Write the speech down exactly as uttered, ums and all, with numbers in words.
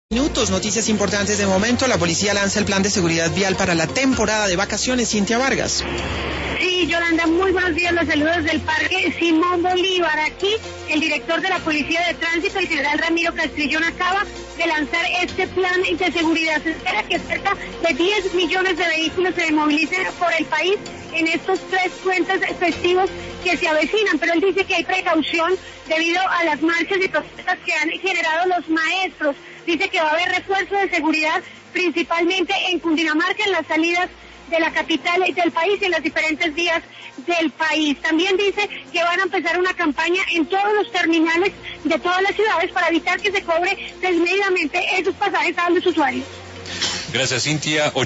Minutos, noticias importantes de momento. La policía lanza el plan de seguridad vial para la temporada de vacaciones. Cintia Vargas. Sí, Yolanda, muy buenos días. Los saludos del Parque Simón Bolívar. Aquí el director de la Policía de Tránsito, el general Ramiro Castrillón, acaba de lanzar este plan de seguridad. Se espera que cerca de diez millones de vehículos se movilicen por el país en estos tres puentes festivos que se avecinan, pero él dice que hay precaución debido a las marchas y protestas que han generado los maestros. Dice que va a haber refuerzo de seguridad principalmente en Cundinamarca, en las salidas de la capital del país y en las diferentes vías del país. También dice que van a empezar una campaña en todos los terminales de todas las ciudades para evitar que se cobre desmedidamente esos pasajes a los usuarios. Gracias, Cintia.